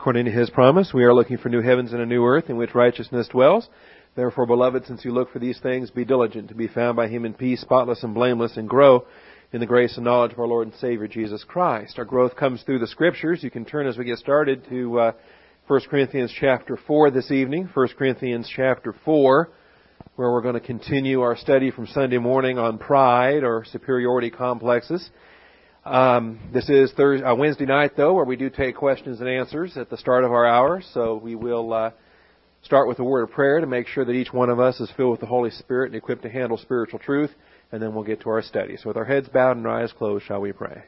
According to His promise, we are looking for new heavens and a new earth in which righteousness dwells. Therefore, beloved, since you look for these things, be diligent to be found by Him in peace, spotless and blameless, and grow in the grace and knowledge of our Lord and Savior, Jesus Christ. Our growth comes through the Scriptures. You can turn as we get started to 1 Corinthians chapter 4 this evening. 1 Corinthians chapter 4, where we're going to continue our study from Sunday morning on pride or superiority complexes. This is Wednesday night, though, where we do take questions and answers at the start of our hour. So we will start with a word of prayer to make sure that each one of us is filled with the Holy Spirit and equipped to handle spiritual truth. And then we'll get to our study. So with our heads bowed and our eyes closed, shall we pray?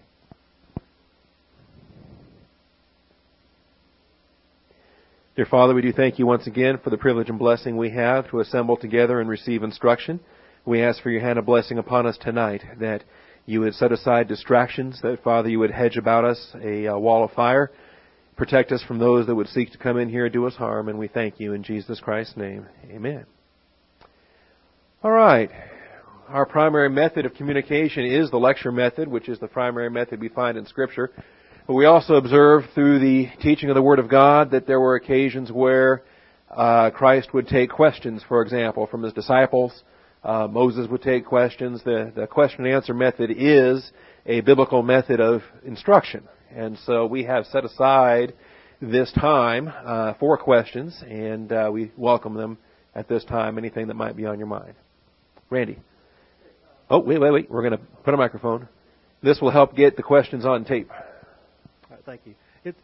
Dear Father, we do thank you once again for the privilege and blessing we have to assemble together and receive instruction. We ask for your hand of blessing upon us tonight, that you would set aside distractions, that, Father, you would hedge about us a wall of fire, protect us from those that would seek to come in here and do us harm, and we thank you in Jesus Christ's name. Amen. All right. Our primary method of communication is the lecture method, which is the primary method we find in Scripture. But we also observe through the teaching of the Word of God that there were occasions where Christ would take questions, for example, from His disciples. Moses would take questions. The question and answer method is a biblical method of instruction. And so we have set aside this time for questions, and we welcome them at this time, anything that might be on your mind. Randy. Oh, wait. We're going to put a microphone. This will help get the questions on tape. All right, thank you. Okay.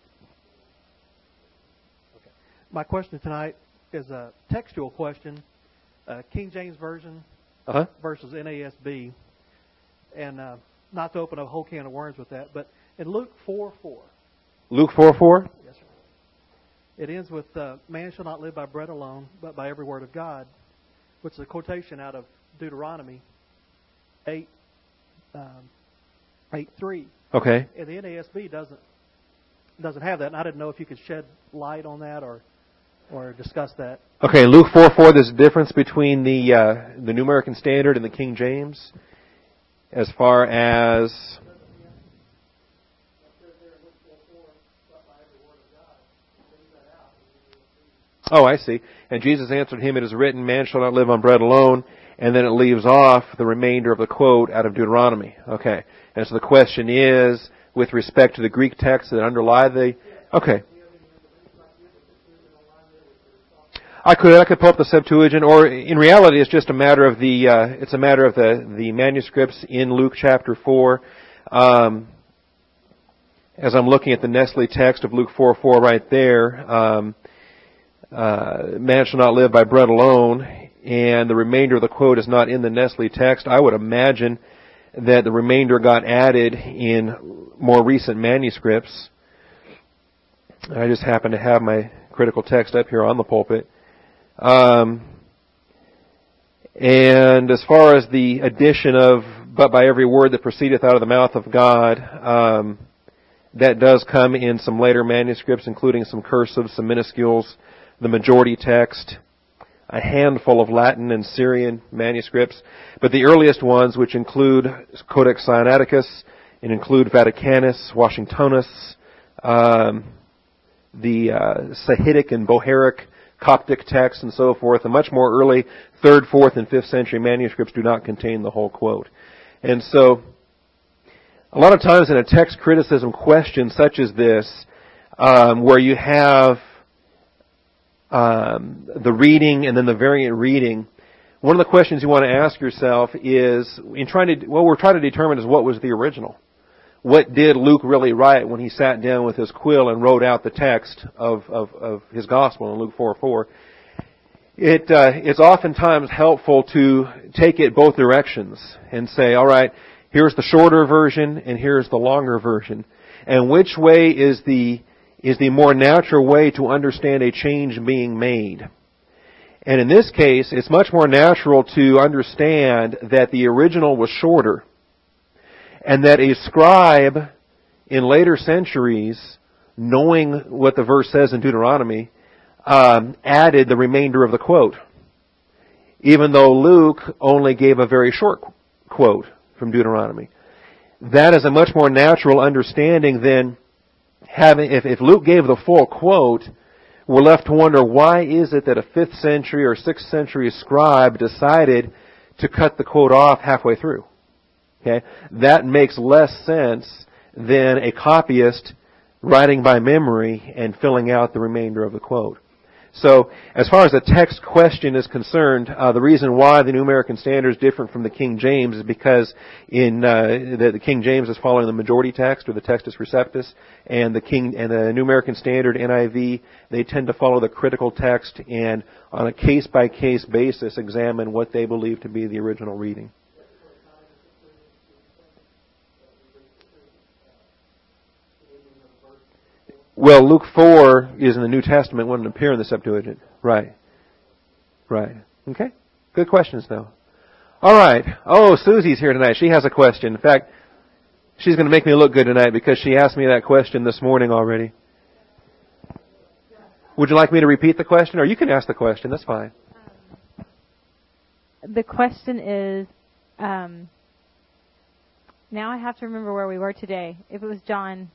My question tonight is a textual question, King James Version versus NASB. And not to open a whole can of worms with that, but in Luke 4:4. Luke 4:4? Yes, sir. It ends with, man shall not live by bread alone, but by every word of God, which is a quotation out of Deuteronomy 8:3. Okay. And the NASB doesn't have that, and I didn't know if you could shed light on that or discuss that. Okay, Luke 4:4. There's a difference between the New American Standard and the King James, as far as. Oh, I see. And Jesus answered him, "It is written, man shall not live on bread alone." And then it leaves off the remainder of the quote out of Deuteronomy. Okay. And so the question is, with respect to the Greek texts that underlie the... Okay. I could pull up the Septuagint, or in reality it's just a matter of the manuscripts in Luke chapter 4. As I'm looking at the Nestle text of Luke 4:4 right there, man shall not live by bread alone, and the remainder of the quote is not in the Nestle text. I would imagine that the remainder got added in more recent manuscripts. I just happen to have my critical text up here on the pulpit. And as far as the addition of, but by every word that proceedeth out of the mouth of God, that does come in some later manuscripts, including some cursives, some minuscules, the majority text, a handful of Latin and Syrian manuscripts, but the earliest ones, which include Codex Sinaiticus and include Vaticanus, Washingtonus, the Sahidic and Bohairic Coptic texts and so forth, the much more early 3rd, 4th, and 5th century manuscripts do not contain the whole quote. And so, a lot of times in a text criticism question such as this, where you have the reading and then the variant reading, one of the questions you want to ask yourself is, we're trying to determine is what was the original. What did Luke really write when he sat down with his quill and wrote out the text of his gospel in Luke 4:4? It's oftentimes helpful to take it both directions and say, all right, here's the shorter version and here's the longer version. And which way is the more natural way to understand a change being made? And in this case, it's much more natural to understand that the original was shorter, and that a scribe in later centuries, knowing what the verse says in Deuteronomy, added the remainder of the quote, even though Luke only gave a very short quote from Deuteronomy. That is a much more natural understanding than if Luke gave the full quote, we're left to wonder, why is it that a 5th century or 6th century scribe decided to cut the quote off halfway through? Okay? That makes less sense than a copyist writing by memory and filling out the remainder of the quote. So, as far as the text question is concerned, the reason why the New American Standard is different from the King James is because in the King James is following the majority text or the Textus Receptus, and the New American Standard NIV, they tend to follow the critical text and on a case by case basis examine what they believe to be the original reading. Well, Luke 4 is in the New Testament, wouldn't appear in the Septuagint. Right. Okay. Good questions, though. All right. Oh, Susie's here tonight. She has a question. In fact, she's going to make me look good tonight because she asked me that question this morning already. Would you like me to repeat the question? Or you can ask the question. That's fine. The question is, now I have to remember where we were today. If it was John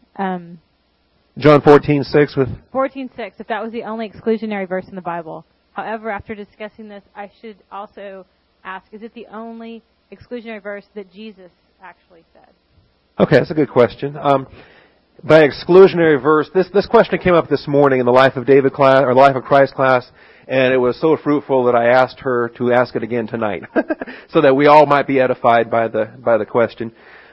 14:6 with 14:6, if that was the only exclusionary verse in the Bible. However, after discussing this, I should also ask, is it the only exclusionary verse that Jesus actually said? Okay, that's a good question. By exclusionary verse, this question came up this morning in the Life of David class, or the Life of Christ class, and it was so fruitful that I asked her to ask it again tonight, so that we all might be edified by the question.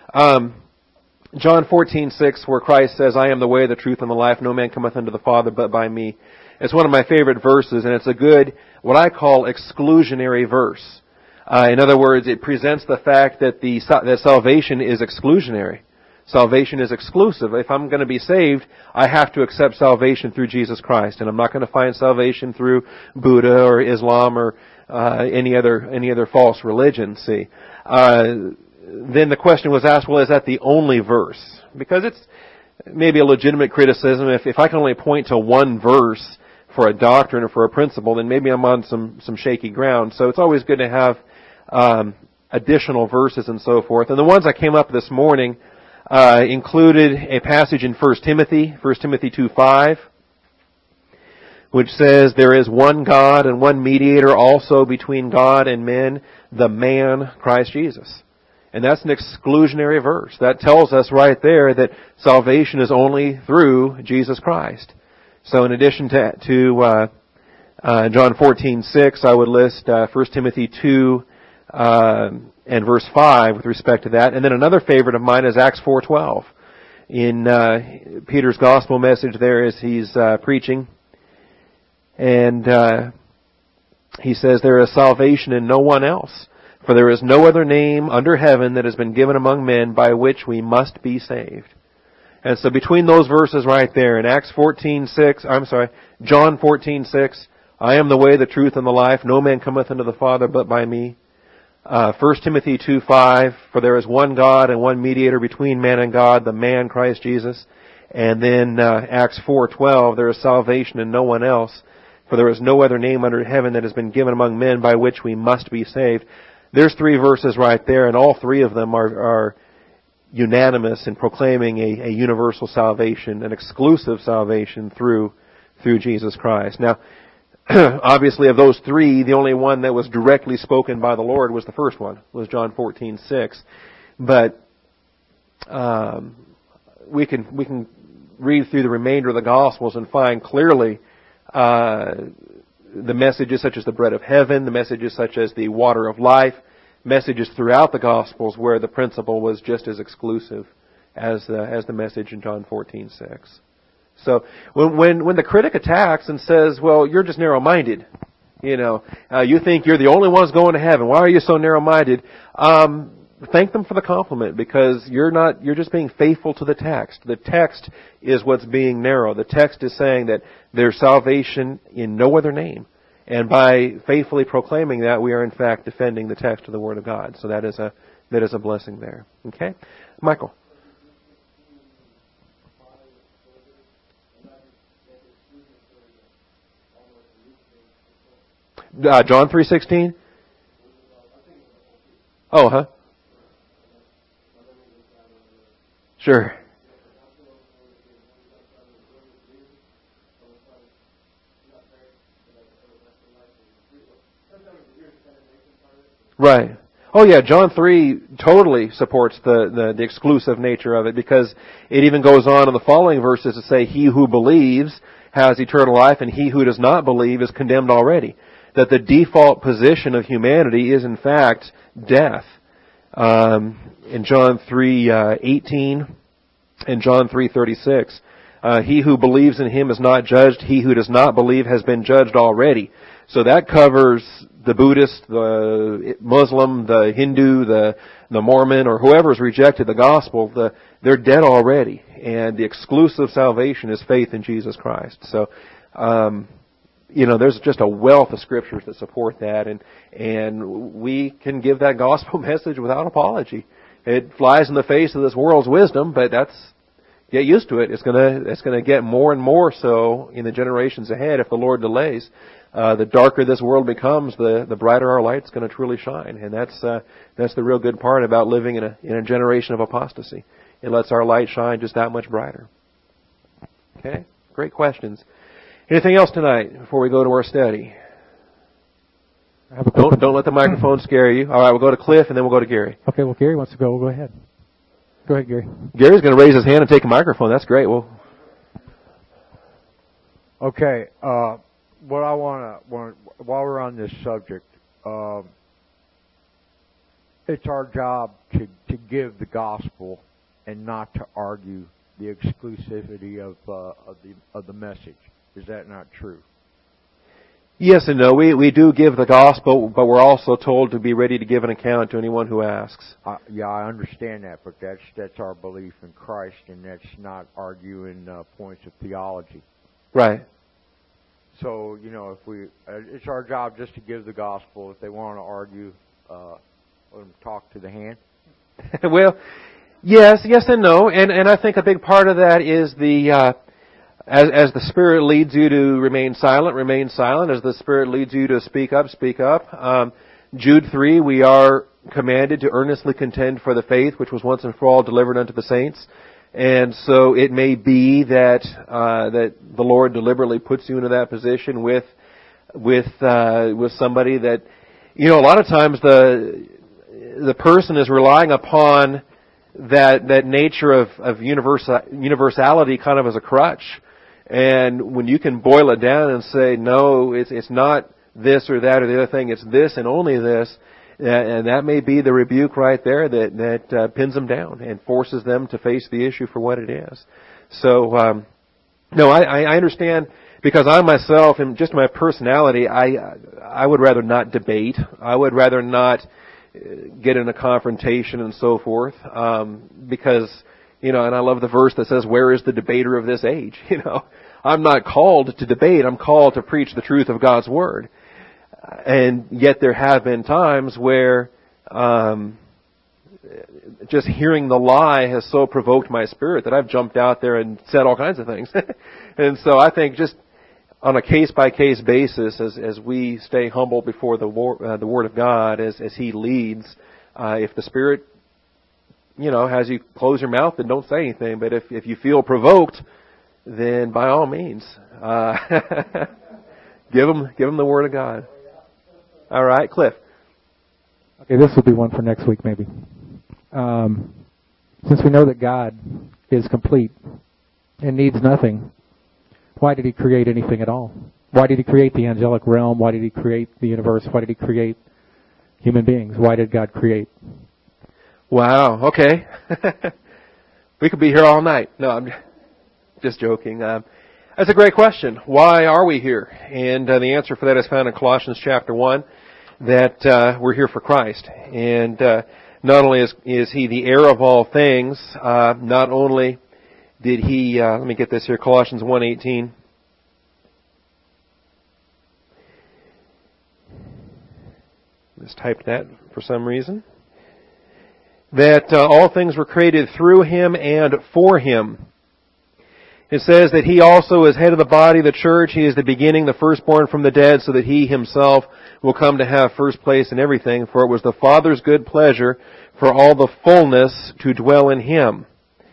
John 14:6, where Christ says, "I am the way, the truth, and the life. No man cometh unto the Father but by me." It's one of my favorite verses, and it's a good, what I call, exclusionary verse. In other words, it presents the fact that that salvation is exclusionary. Salvation is exclusive. If I'm going to be saved, I have to accept salvation through Jesus Christ, and I'm not going to find salvation through Buddha or Islam or any other false religion. See. Then the question was asked, well, is that the only verse? Because it's maybe a legitimate criticism. If I can only point to one verse for a doctrine or for a principle, then maybe I'm on some shaky ground. So it's always good to have additional verses and so forth. And the ones I came up this morning included a passage in 1 Timothy 2:5, which says, "There is one God and one mediator also between God and men, the man Christ Jesus." And that's an exclusionary verse. That tells us right there that salvation is only through Jesus Christ. So in addition to John 14:6, I would list 1 Timothy 2 and verse 5 with respect to that. And then another favorite of mine is Acts 4:12. In Peter's gospel message there as he's preaching. And he says, "There is salvation in no one else. For there is no other name under heaven that has been given among men by which we must be saved." And so between those verses right there, in John 14:6, "I am the way, the truth, and the life. No man cometh unto the Father but by me." 1 Timothy 2:5, "For there is one God and one mediator between man and God, the man Christ Jesus." And then Acts 4:12, "There is salvation in no one else. For there is no other name under heaven that has been given among men by which we must be saved." There's three verses right there, and all three of them are unanimous in proclaiming a universal salvation, an exclusive salvation through Jesus Christ. Now, obviously of those three, the only one that was directly spoken by the Lord was the first one, was John 14:6. But we can read through the remainder of the Gospels and find clearly the messages such as the bread of heaven, the messages such as the water of life, messages throughout the Gospels where the principle was just as exclusive as the message in John 14:6. So when the critic attacks and says, "Well, you're just narrow-minded, you think you're the only ones going to heaven. Why are you so narrow-minded?" Thank them for the compliment, because you're just being faithful to the text. The text is what's being narrow. The text is saying that there's salvation in no other name. And by faithfully proclaiming that, we are in fact defending the text of the Word of God. So that is a blessing there. Okay? Michael. John 3:16? Oh, huh? Sure. Right. Oh yeah, John 3 totally supports the exclusive nature of it, because it even goes on in the following verses to say, he who believes has eternal life, and he who does not believe is condemned already. That the default position of humanity is in fact death. In John 3:18 and John 3:36, he who believes in him is not judged. He who does not believe has been judged already. So that covers the Buddhist, the Muslim, the Hindu, the Mormon, or whoever's rejected the gospel. They're dead already, and the exclusive salvation is faith in Jesus Christ. So, there's just a wealth of scriptures that support that, and we can give that gospel message without apology. It flies in the face of this world's wisdom, but get used to it. It's gonna get more and more so in the generations ahead if the Lord delays. The darker this world becomes, the brighter our light's going to truly shine, and that's the real good part about living in a generation of apostasy. It lets our light shine just that much brighter. Okay, great questions. Anything else tonight before we go to our study? Don't let the microphone scare you. All right, we'll go to Cliff and then we'll go to Gary. Okay, well, Gary wants to go. We'll go ahead. Go ahead, Gary. Gary's going to raise his hand and take a microphone. That's great. Well, okay. What I want to, while we're on this subject, it's our job to give the gospel and not to argue the exclusivity of the message. Is that not true? Yes and no. We do give the gospel, but we're also told to be ready to give an account to anyone who asks. Yeah, I understand that, but that's our belief in Christ, and that's not arguing points of theology. Right. So, it's our job just to give the gospel. If they want to argue, let them talk to the hand. Well, yes and no. And I think a big part of that is as the Spirit leads you to remain silent, remain silent. As the Spirit leads you to speak up, speak up. Jude 3, we are commanded to earnestly contend for the faith which was once and for all delivered unto the saints. And so it may be that the Lord deliberately puts you into that position with somebody that, a lot of times the person is relying upon that nature of universality kind of as a crutch. And when you can boil it down and say, no, it's not this or that or the other thing, it's this and only this. And that may be the rebuke right there that pins them down and forces them to face the issue for what it is. So, no, I understand, because I myself, and just my personality, I would rather not debate. I would rather not get in a confrontation and so forth, because, and I love the verse that says, where is the debater of this age? I'm not called to debate. I'm called to preach the truth of God's Word. And yet there have been times where just hearing the lie has so provoked my spirit that I've jumped out there and said all kinds of things. And so I think just on a case-by-case basis, as we stay humble before the Word of God, as He leads, if the Spirit, has you close your mouth, then don't say anything. But if you feel provoked, then by all means, give them the Word of God. All right, Cliff. Okay, this will be one for next week, maybe. Since we know that God is complete and needs nothing, why did He create anything at all? Why did He create the angelic realm? Why did He create the universe? Why did He create human beings? Why did God create? Wow, okay. We could be here all night. No, I'm just joking. That's a great question. Why are we here? And the answer for that is found in Colossians chapter 1, that we're here for Christ. And not only is He the heir of all things, not only did He, let me get this here, Colossians 1:18. Just typed that for some reason. That all things were created through Him and for Him. It says that He also is head of the body, the church. He is the beginning, the firstborn from the dead, so that He Himself will come to have first place in everything. For it was the Father's good pleasure for all the fullness to dwell in Him.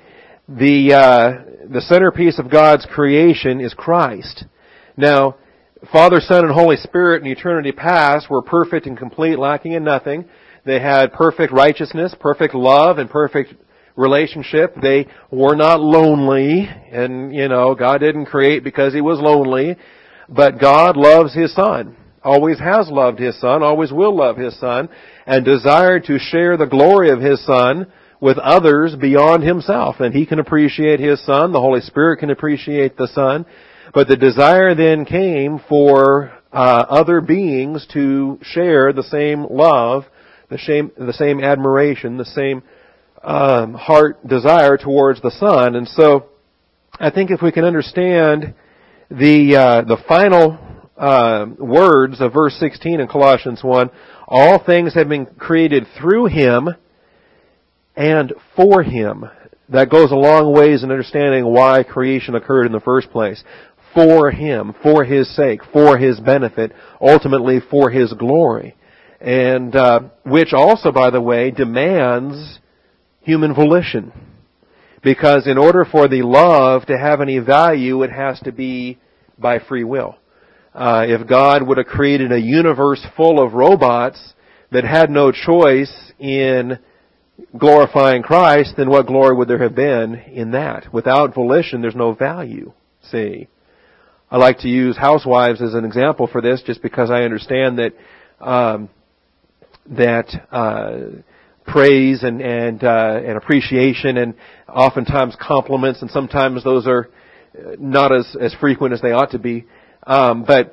The centerpiece of God's creation is Christ. Now, Father, Son, and Holy Spirit in eternity past were perfect and complete, lacking in nothing. They had perfect righteousness, perfect love, and perfect relationship. They were not lonely, and, God didn't create because He was lonely, but God loves His Son, always has loved His Son, always will love His Son, and desired to share the glory of His Son with others beyond Himself. And He can appreciate His Son, the Holy Spirit can appreciate the Son, but the desire then came for other beings to share the same love, the same admiration, the same heart desire towards the Son. And so, I think if we can understand the final words of verse 16 in Colossians 1, all things have been created through Him and for Him. That goes a long ways in understanding why creation occurred in the first place. For Him, for His sake, for His benefit, ultimately for His glory. And which also, by the way, demands human volition. Because in order for the love to have any value, it has to be by free will. If God would have created a universe full of robots that had no choice in glorifying Christ, then what glory would there have been in that? Without volition, there's no value. See? I like to use housewives as an example for this, just because I understand that praise and appreciation and oftentimes compliments, and sometimes those are not as frequent as they ought to be. But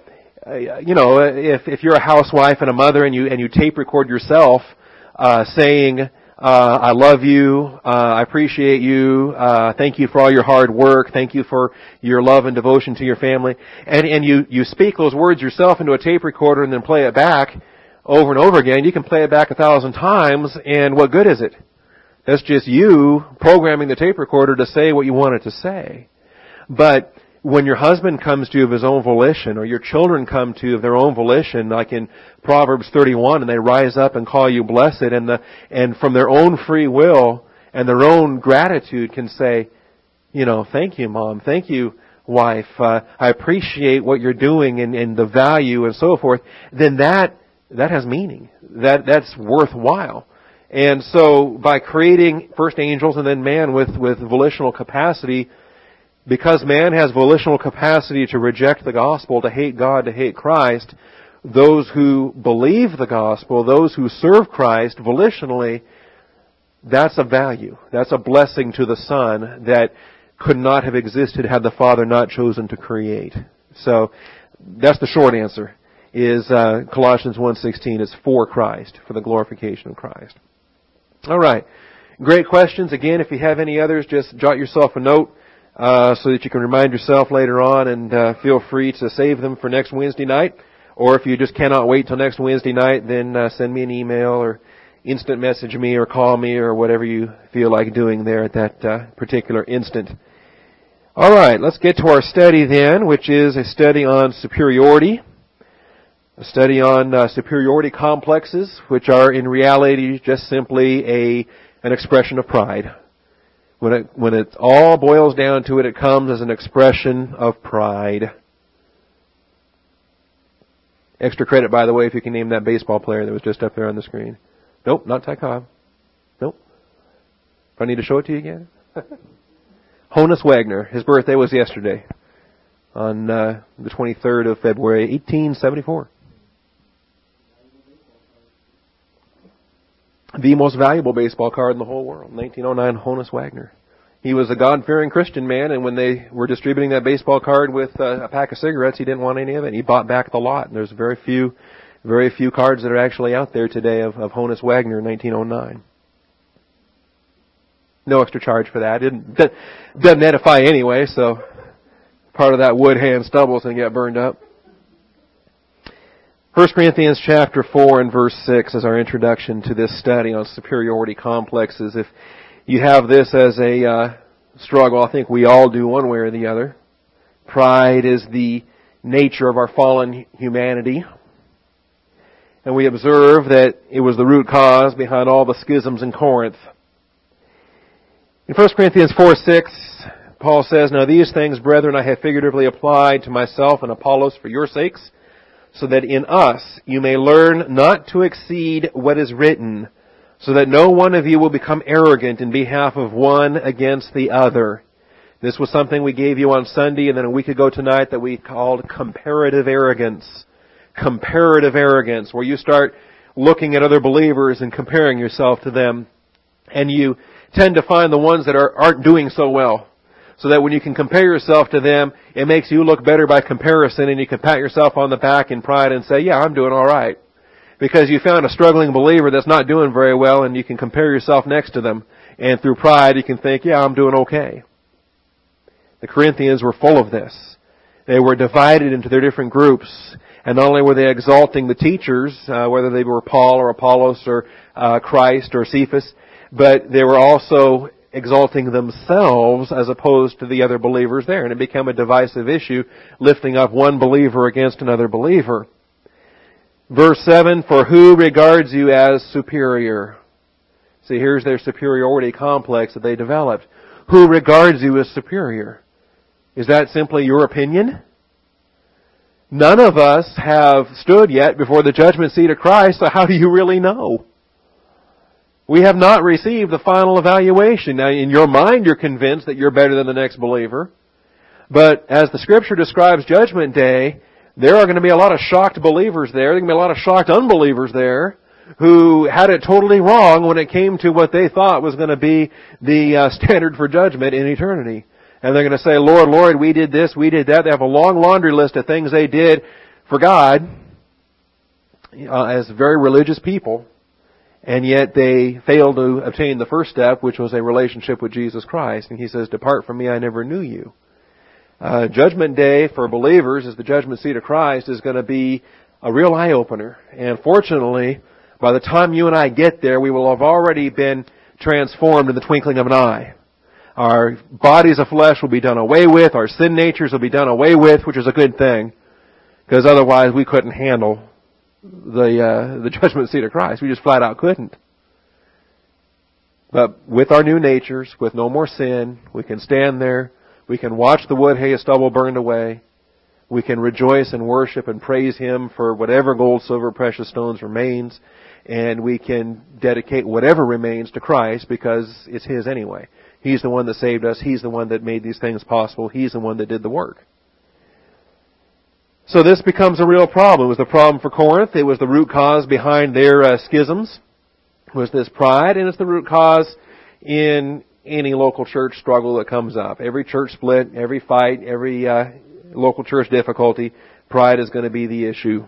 if you're a housewife and a mother and you tape record yourself saying, I love you, I appreciate you, thank you for all your hard work, thank you for your love and devotion to your family, and you speak those words yourself into a tape recorder and then play it back over and over again. You can play it back 1,000 times, and what good is it? That's just you programming the tape recorder to say what you want it to say. But when your husband comes to you of his own volition, or your children come to you of their own volition, like in Proverbs 31, and they rise up and call you blessed, and from their own free will and their own gratitude can say, thank you, Mom, thank you, wife, I appreciate what you're doing and the value and so forth, then that has meaning. That's worthwhile. And so by creating first angels and then man with volitional capacity, because man has volitional capacity to reject the gospel, to hate God, to hate Christ, those who believe the gospel, those who serve Christ volitionally, that's a value. That's a blessing to the Son that could not have existed had the Father not chosen to create. So that's the short answer, is Colossians 1:16 is for Christ, for the glorification of Christ. All right. Great questions. Again, if you have any others, just jot yourself a note so that you can remind yourself later on, and feel free to save them for next Wednesday night. Or if you just cannot wait till next Wednesday night, then send me an email or instant message me or call me or whatever you feel like doing there at that particular instant. All right, let's get to our study then, which is a study on superiority. A study on superiority complexes, which are in reality just simply an expression of pride. When it all boils down to it, it comes as an expression of pride. Extra credit, by the way, if you can name that baseball player that was just up there on the screen. Nope, not Ty Cobb. Nope. If I need to show it to you again. Honus Wagner. His birthday was yesterday, on the 23rd of February, 1874. The most valuable baseball card in the whole world, 1909 Honus Wagner. He was a God-fearing Christian man, and when they were distributing that baseball card with a pack of cigarettes, he didn't want any of it. He bought back the lot, and there's very few cards that are actually out there today of Honus Wagner in 1909. No extra charge for that. Doesn't edify anyway, so part of that wood hand stubble is going to get burned up. 1 Corinthians chapter 4 and verse 6 is our introduction to this study on superiority complexes. If you have this as a struggle, I think we all do one way or the other. Pride is the nature of our fallen humanity. And we observe that it was the root cause behind all the schisms in Corinth. In 1 Corinthians 4:6, Paul says, "Now these things, brethren, I have figuratively applied to myself and Apollos for your sakes, so that in us you may learn not to exceed what is written, so that no one of you will become arrogant in behalf of one against the other." This was something we gave you on Sunday, and then a week ago tonight that we called comparative arrogance. Comparative arrogance, where you start looking at other believers and comparing yourself to them, and you tend to find the ones that aren't doing so well. So that when you can compare yourself to them, it makes you look better by comparison, and you can pat yourself on the back in pride and say, "Yeah, I'm doing all right." Because you found a struggling believer that's not doing very well, and you can compare yourself next to them. And through pride, you can think, "Yeah, I'm doing okay." The Corinthians were full of this. They were divided into their different groups. And not only were they exalting the teachers, whether they were Paul or Apollos or Christ or Cephas, but they were also exalting themselves as opposed to the other believers there. And it became a divisive issue, lifting up one believer against another believer. Verse 7, "For who regards you as superior?" See, here's their superiority complex that they developed. Who regards you as superior? Is that simply your opinion? None of us have stood yet before the judgment seat of Christ, so how do you really know? We have not received the final evaluation. Now, in your mind, you're convinced that you're better than the next believer. But as the Scripture describes Judgment Day, there are going to be a lot of shocked believers there. There are going to be a lot of shocked unbelievers there who had it totally wrong when it came to what they thought was going to be the standard for judgment in eternity. And they're going to say, "Lord, Lord, we did this, we did that." They have a long laundry list of things they did for God as very religious people. And yet they failed to obtain the first step, which was a relationship with Jesus Christ. And He says, "Depart from me, I never knew you." Judgment Day for believers, as the judgment seat of Christ, is going to be a real eye-opener. And fortunately, by the time you and I get there, we will have already been transformed in the twinkling of an eye. Our bodies of flesh will be done away with. Our sin natures will be done away with, which is a good thing, because otherwise we couldn't handle the judgment seat of Christ. We just flat out couldn't. But with our new natures, with no more sin, we can stand there. We can watch the wood, hay, and stubble burned away. We can rejoice and worship and praise Him for whatever gold, silver, precious stones remains. And we can dedicate whatever remains to Christ because it's His anyway. He's the one that saved us. He's the one that made these things possible. He's the one that did the work. So this becomes a real problem. It was the problem for Corinth. It was the root cause behind their schisms. It was this pride, and it's the root cause in any local church struggle that comes up. Every church split, every fight, every local church difficulty, pride is going to be the issue.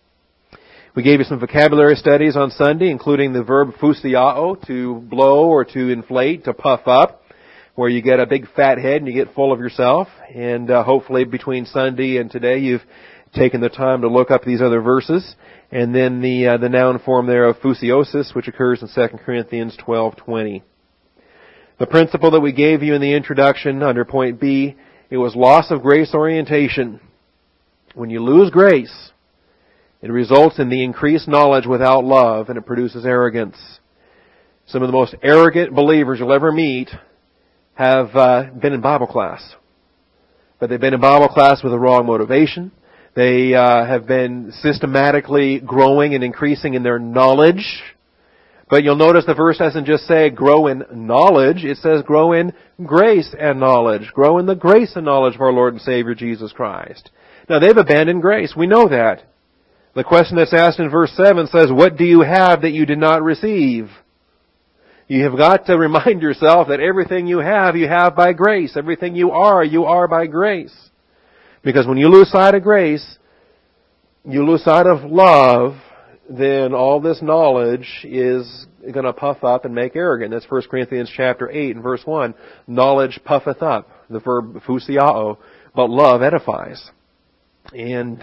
We gave you some vocabulary studies on Sunday, including the verb fusiao, to blow or to inflate, to puff up, where you get a big fat head and you get full of yourself. And hopefully between Sunday and today you've taken the time to look up these other verses. And then the noun form there of fusiosis, which occurs in 2 Corinthians 12:20. The principle that we gave you in the introduction under point B, it was loss of grace orientation. When you lose grace, it results in the increased knowledge without love, and it produces arrogance. Some of the most arrogant believers you'll ever meet have been in Bible class. But they've been in Bible class with the wrong motivation. They have been systematically growing and increasing in their knowledge. But you'll notice the verse doesn't just say grow in knowledge. It says grow in grace and knowledge. Grow in the grace and knowledge of our Lord and Savior Jesus Christ. Now they've abandoned grace. We know that. The question that's asked in verse 7 says, what do you have that you did not receive? You have got to remind yourself that everything you have by grace. Everything you are by grace. Because when you lose sight of grace, you lose sight of love, then all this knowledge is going to puff up and make arrogant. That's 1 Corinthians chapter 8 and verse 1. Knowledge puffeth up, the verb fusiao, but love edifies. And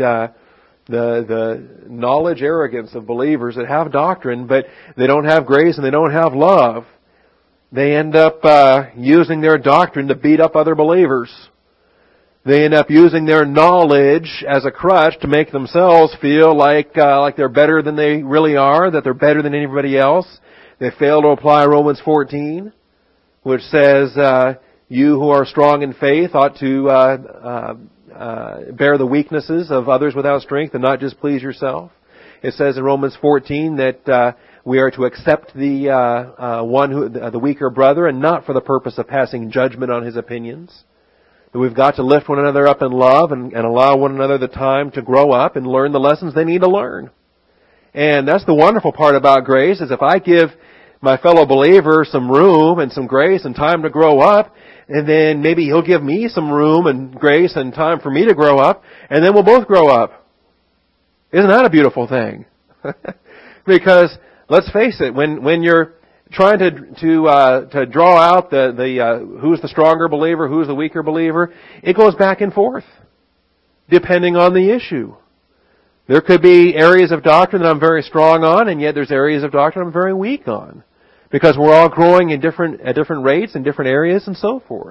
the knowledge arrogance of believers that have doctrine, but they don't have grace and they don't have love, they end up using their doctrine to beat up other believers. They end up using their knowledge as a crutch to make themselves feel like they're better than they really are, that they're better than anybody else. They fail to apply Romans 14, which says, You who are strong in faith ought to bear the weaknesses of others without strength and not just please yourself. It says in Romans 14 that we are to accept the weaker brother, and not for the purpose of passing judgment on his opinions. That we've got to lift one another up in love and allow one another the time to grow up and learn the lessons they need to learn. And that's the wonderful part about grace, is if I give my fellow believer some room and some grace and time to grow up, and then maybe he'll give me some room and grace and time for me to grow up, and then we'll both grow up. Isn't that a beautiful thing? Because let's face it, when you're trying to draw out the who's the stronger believer, who's the weaker believer, it goes back and forth, depending on the issue. There could be areas of doctrine that I'm very strong on, and yet there's areas of doctrine I'm very weak on, because we're all growing at different rates in different areas and so forth.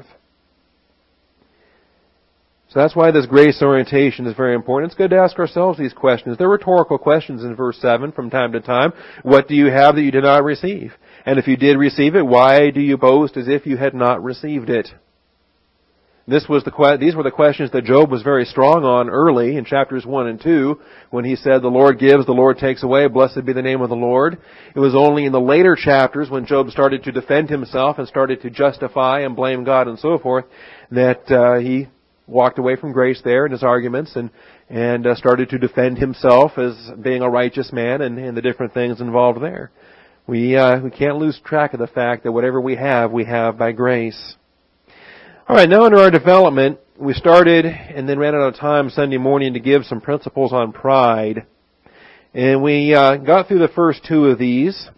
So that's why this grace orientation is very important. It's good to ask ourselves these questions. They're rhetorical questions in verse 7 from time to time. What do you have that you did not receive? And if you did receive it, why do you boast as if you had not received it? These were the questions that Job was very strong on early in chapters 1 and 2, when he said, the Lord gives, the Lord takes away, blessed be the name of the Lord. It was only in the later chapters, when Job started to defend himself and started to justify and blame God and so forth, that he walked away from grace there in his arguments and started to defend himself as being a righteous man and the different things involved there. We can't lose track of the fact that whatever we have by grace. All right, now under our development, we started and then ran out of time Sunday morning to give some principles on pride. And we got through the first two of these.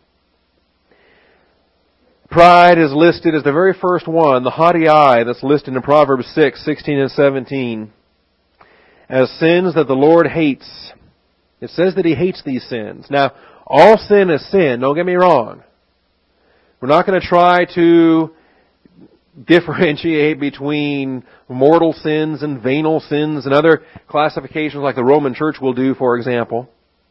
Pride is listed as the very first one, the haughty eye, that's listed in Proverbs 6:16 and 17, as sins that the Lord hates. It says that He hates these sins. Now, all sin is sin, don't get me wrong. We're not going to try to differentiate between mortal sins and venial sins and other classifications like the Roman Church will do, for example.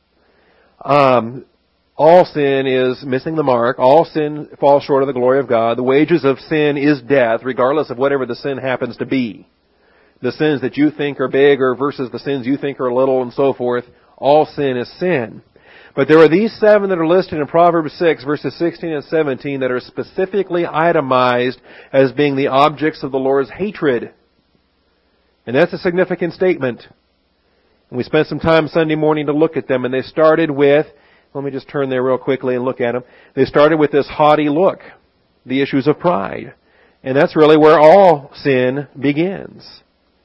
All sin is missing the mark. All sin falls short of the glory of God. The wages of sin is death, regardless of whatever the sin happens to be. The sins that you think are big or versus the sins you think are little and so forth. All sin is sin. But there are these 7 that are listed in Proverbs 6, verses 16 and 17, that are specifically itemized as being the objects of the Lord's hatred. And that's a significant statement. And we spent some time Sunday morning to look at them, and they started with, let me just turn there real quickly and look at them. They started with this haughty look, the issues of pride. And that's really where all sin begins.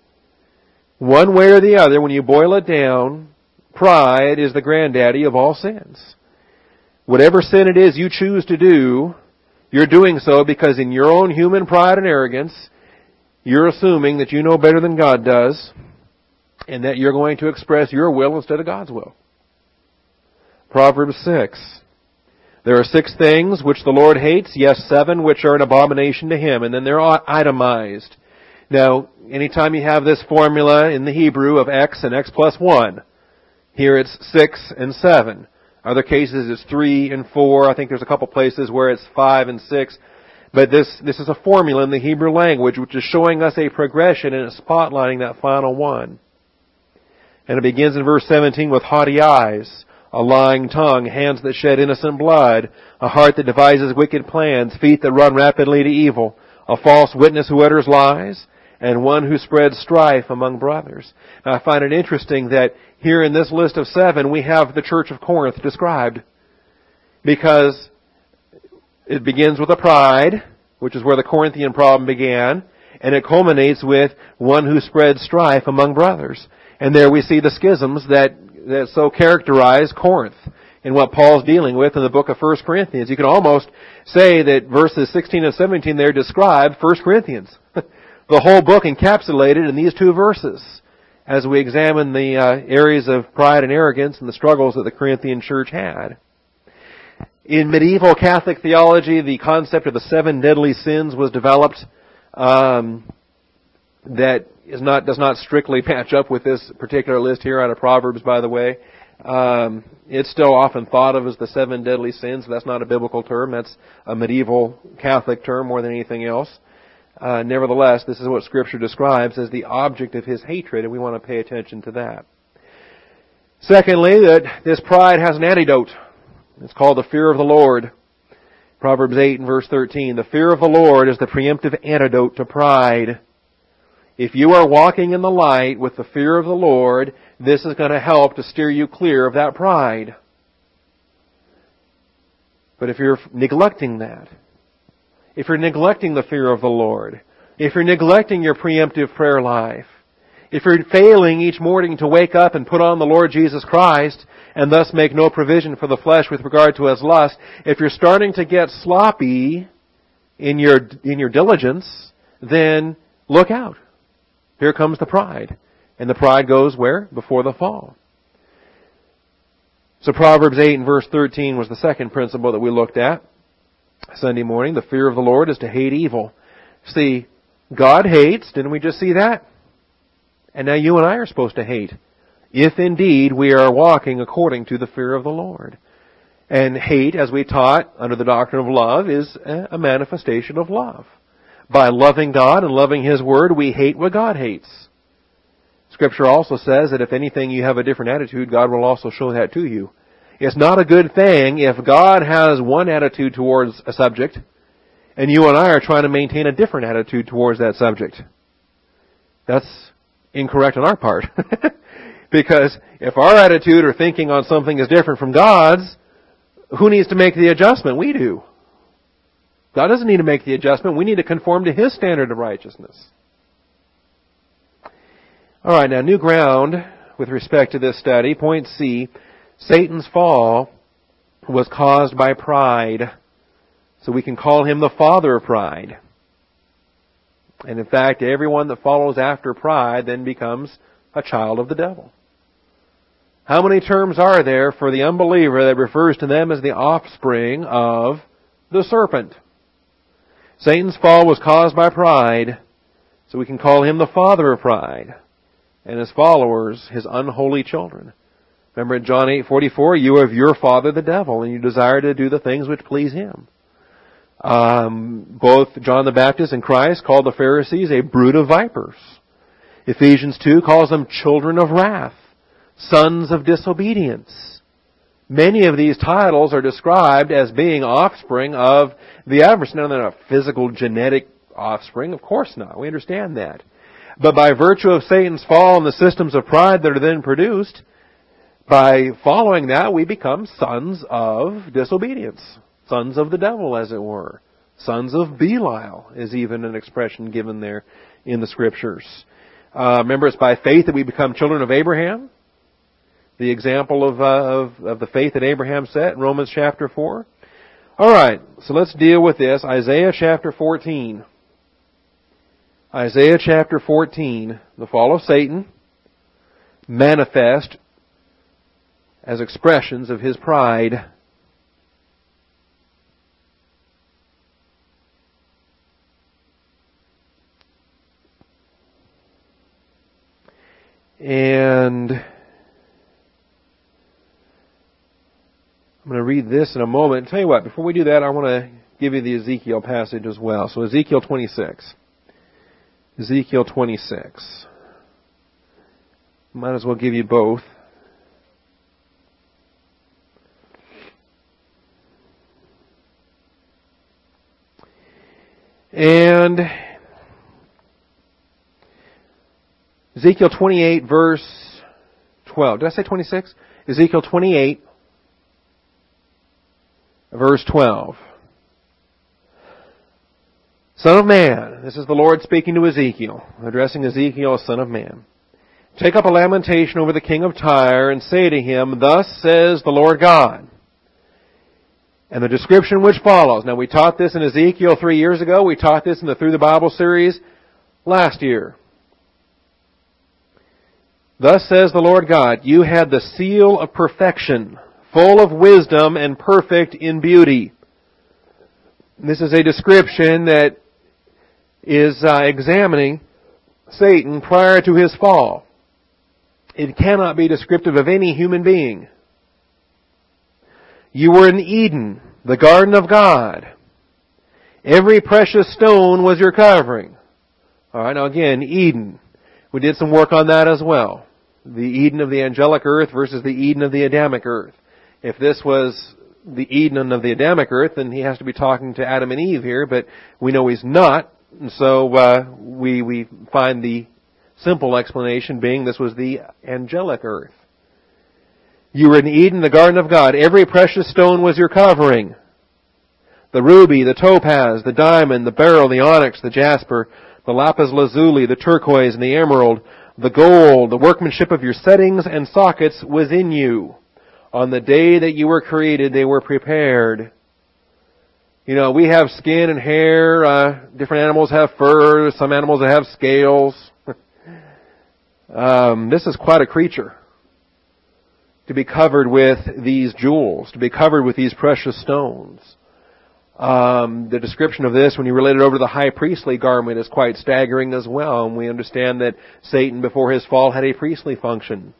One way or the other, when you boil it down, pride is the granddaddy of all sins. Whatever sin it is you choose to do, you're doing so because in your own human pride and arrogance, you're assuming that you know better than God does, and that you're going to express your will instead of God's will. Proverbs 6. There are 6 things which the Lord hates, yes, 7 which are an abomination to Him, and then they're itemized. Now, anytime you have this formula in the Hebrew of X and X plus 1, here it's 6 and 7. Other cases it's 3 and 4. I think there's a couple places where it's 5 and 6. But this is a formula in the Hebrew language which is showing us a progression and it's spotlighting that final one. And it begins in verse 17 with haughty eyes, a lying tongue, hands that shed innocent blood, a heart that devises wicked plans, feet that run rapidly to evil, a false witness who utters lies, and one who spreads strife among brothers. Now I find it interesting that here in this list of 7 we have the church of Corinth described, because it begins with a pride, which is where the Corinthian problem began, and it culminates with one who spreads strife among brothers. And there we see the schisms that so characterize Corinth and what Paul's dealing with in the book of 1 Corinthians. You can almost say that verses 16 and 17 there describe 1 Corinthians. The whole book encapsulated in these 2 verses as we examine the areas of pride and arrogance and the struggles that the Corinthian church had. In medieval Catholic theology, the concept of the 7 deadly sins was developed that does not strictly match up with this particular list here out of Proverbs, by the way. It's still often thought of as the 7 deadly sins. That's not a biblical term. That's a medieval Catholic term more than anything else. Nevertheless, this is what Scripture describes as the object of his hatred, and we want to pay attention to that. Secondly, that this pride has an antidote. It's called the fear of the Lord. Proverbs 8 and verse 13. The fear of the Lord is the preemptive antidote to pride. If you are walking in the light with the fear of the Lord, this is going to help to steer you clear of that pride. But if you're neglecting that, if you're neglecting the fear of the Lord, if you're neglecting your preemptive prayer life, if you're failing each morning to wake up and put on the Lord Jesus Christ and thus make no provision for the flesh with regard to his lust, if you're starting to get sloppy in your diligence, then look out. Here comes the pride. And the pride goes where? Before the fall. So Proverbs 8 and verse 13 was the second principle that we looked at Sunday morning. The fear of the Lord is to hate evil. See, God hates. Didn't we just see that? And now you and I are supposed to hate, if indeed we are walking according to the fear of the Lord. And hate, as we taught under the doctrine of love, is a manifestation of love. By loving God and loving His Word, we hate what God hates. Scripture also says that if anything you have a different attitude, God will also show that to you. It's not a good thing if God has one attitude towards a subject, and you and I are trying to maintain a different attitude towards that subject. That's incorrect on our part. Because if our attitude or thinking on something is different from God's, who needs to make the adjustment? We do. God doesn't need to make the adjustment. We need to conform to His standard of righteousness. All right, now new ground with respect to this study. Point C, Satan's fall was caused by pride. So we can call him the father of pride. And in fact, everyone that follows after pride then becomes a child of the devil. How many terms are there for the unbeliever that refers to them as the offspring of the serpent? Satan's fall was caused by pride, so we can call him the father of pride, and his followers his unholy children. Remember in John 8:44, you have your father the devil, and you desire to do the things which please him. Both John the Baptist and Christ called the Pharisees a brood of vipers. Ephesians 2 calls them children of wrath, sons of disobedience. Many of these titles are described as being offspring of the adversary. Now, they're not physical, genetic offspring. Of course not. We understand that. But by virtue of Satan's fall and the systems of pride that are then produced, by following that, we become sons of disobedience. Sons of the devil, as it were. Sons of Belial is even an expression given there in the Scriptures. Remember, it's by faith that we become children of Abraham. The example of the faith that Abraham set in Romans chapter 4. All right, so let's deal with this. Isaiah chapter 14. Isaiah chapter 14, the fall of Satan, manifest as expressions of his pride. And I'm going to read this in a moment. Tell you what, before we do that, I want to give you the Ezekiel passage as well. So Ezekiel 26. Ezekiel 26. Might as well give you both. And Ezekiel 28 verse 12. Did I say 26? Ezekiel 28 verse 12. Son of man, this is the Lord speaking to Ezekiel, addressing Ezekiel as son of man. Take up a lamentation over the king of Tyre and say to him, thus says the Lord God. And the description which follows. Now we taught this in Ezekiel 3 years ago. We taught this in the Through the Bible series last year. Thus says the Lord God, you had the seal of perfection, full of wisdom and perfect in beauty. This is a description that is examining Satan prior to his fall. It cannot be descriptive of any human being. You were in Eden, the garden of God. Every precious stone was your covering. Alright, now again, Eden. We did some work on that as well. The Eden of the angelic earth versus the Eden of the Adamic earth. If this was the Eden of the Adamic earth, then he has to be talking to Adam and Eve here, but we know he's not. And so we find the simple explanation being this was the angelic earth. You were in Eden, the garden of God. Every precious stone was your covering. The ruby, the topaz, the diamond, the beryl, the onyx, the jasper, the lapis lazuli, the turquoise, and the emerald, the gold, the workmanship of your settings and sockets was in you. On the day that you were created, they were prepared. You know, we have skin and hair. Different animals have fur. Some animals have scales. This is quite a creature. To be covered with these jewels. To be covered with these precious stones. The description of this, when you relate it over to the high priestly garment, is quite staggering as well. And we understand that Satan, before his fall, had a priestly function.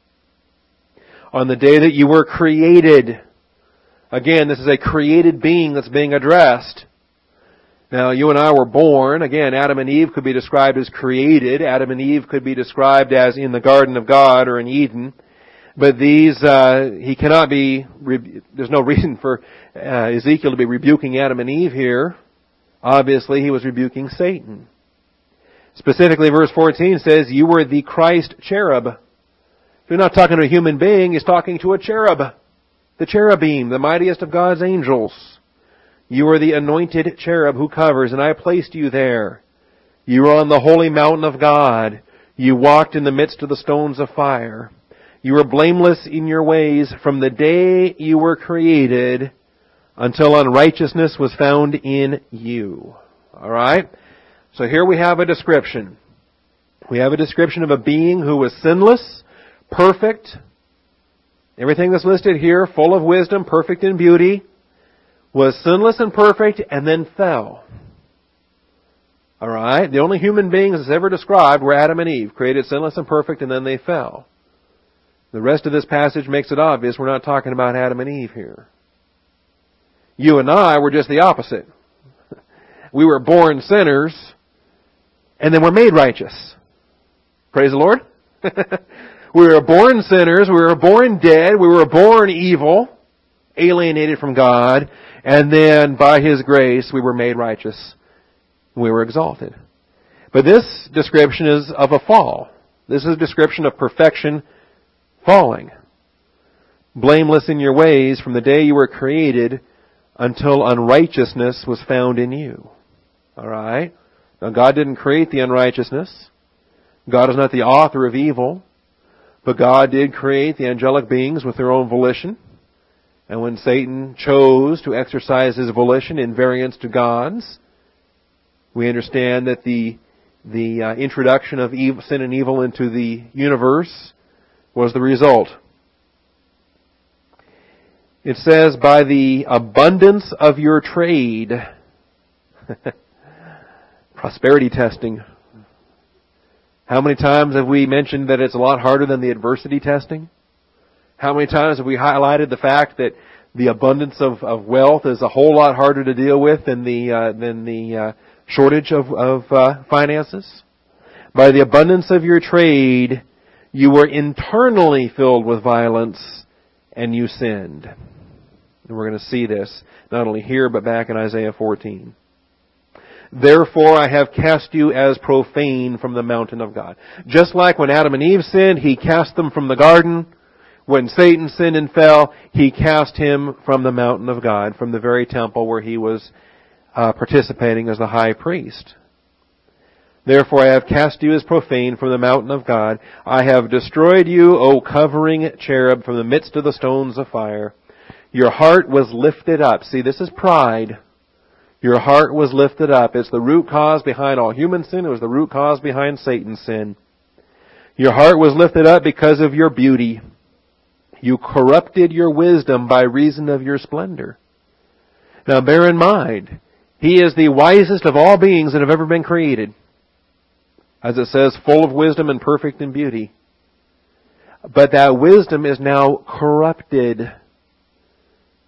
On the day that you were created. Again, this is a created being that's being addressed. Now, you and I were born. Again, Adam and Eve could be described as created. Adam and Eve could be described as in the garden of God or in Eden. But these, he cannot be, there's no reason for Ezekiel to be rebuking Adam and Eve here. Obviously, he was rebuking Satan. Specifically, verse 14 says, you were the Christ cherub. He's not talking to a human being, he's talking to a cherub. The cherubim, the mightiest of God's angels. You are the anointed cherub who covers, and I placed you there. You were on the holy mountain of God. You walked in the midst of the stones of fire. You were blameless in your ways from the day you were created until unrighteousness was found in you. Alright? So here we have a description. We have a description of a being who was sinless, perfect. Everything that's listed here, full of wisdom, perfect in beauty, was sinless and perfect and then fell. Alright? The only human beings that's ever described were Adam and Eve, created sinless and perfect and then they fell. The rest of this passage makes it obvious we're not talking about Adam and Eve here. You and I were just the opposite. We were born sinners, and then we're made righteous. Praise the Lord. We were born sinners, we were born dead, we were born evil, alienated from God, and then by His grace we were made righteous. We were exalted. But this description is of a fall. This is a description of perfection falling. Blameless in your ways from the day you were created until unrighteousness was found in you. Alright? Now God didn't create the unrighteousness. God is not the author of evil. But God did create the angelic beings with their own volition. And when Satan chose to exercise his volition in variance to God's, we understand that the introduction of evil, sin and evil into the universe was the result. It says, by the abundance of your trade. Prosperity testing. How many times have we mentioned that it's a lot harder than the adversity testing? How many times have we highlighted the fact that the abundance of wealth is a whole lot harder to deal with than the shortage of finances? By the abundance of your trade, you were internally filled with violence, and you sinned. And we're going to see this not only here, but back in Isaiah 14. Therefore I have cast you as profane from the mountain of God. Just like when Adam and Eve sinned, He cast them from the garden. When Satan sinned and fell, He cast him from the mountain of God, from the very temple where he was participating as the high priest. Therefore I have cast you as profane from the mountain of God. I have destroyed you, O covering cherub, from the midst of the stones of fire. Your heart was lifted up. See, this is pride. Your heart was lifted up. It's the root cause behind all human sin. It was the root cause behind Satan's sin. Your heart was lifted up because of your beauty. You corrupted your wisdom by reason of your splendor. Now bear in mind, He is the wisest of all beings that have ever been created. As it says, full of wisdom and perfect in beauty. But that wisdom is now corrupted.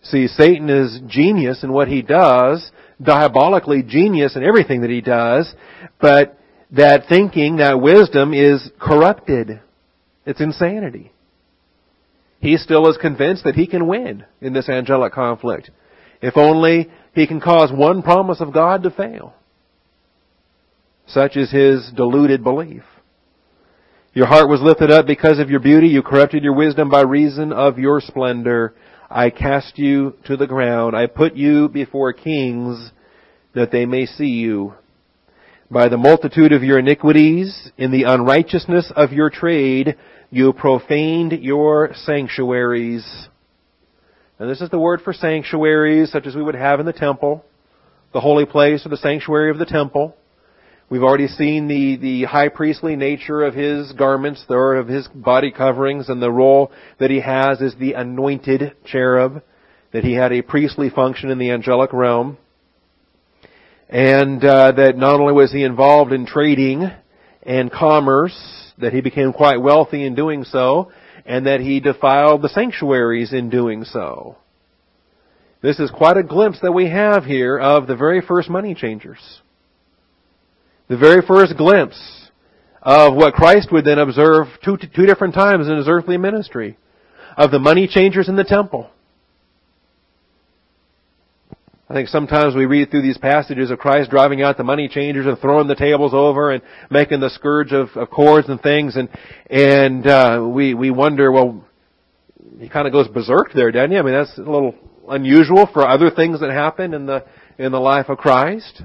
See, Satan is genius in what he does, diabolically genius in everything that he does, but that thinking, that wisdom is corrupted. It's insanity. He still is convinced that he can win in this angelic conflict. If only he can cause one promise of God to fail. Such is his deluded belief. Your heart was lifted up because of your beauty. You corrupted your wisdom by reason of your splendor. I cast you to the ground. I put you before kings that they may see you. By the multitude of your iniquities, in the unrighteousness of your trade, you profaned your sanctuaries. And this is the word for sanctuaries, such as we would have in the temple, the holy place or the sanctuary of the temple. We've already seen the high priestly nature of his garments, or of his body coverings, and the role that he has as the anointed cherub, that he had a priestly function in the angelic realm. And that not only was he involved in trading and commerce, that he became quite wealthy in doing so, and that he defiled the sanctuaries in doing so. This is quite a glimpse that we have here of the very first money changers. The very first glimpse of what Christ would then observe two different times in his earthly ministry, of the money changers in the temple. I think sometimes we read through these passages of Christ driving out the money changers and throwing the tables over and making the scourge of cords and things, and we wonder, well, he kind of goes berserk there, doesn't he? I mean, that's a little unusual for other things that happen in the life of Christ.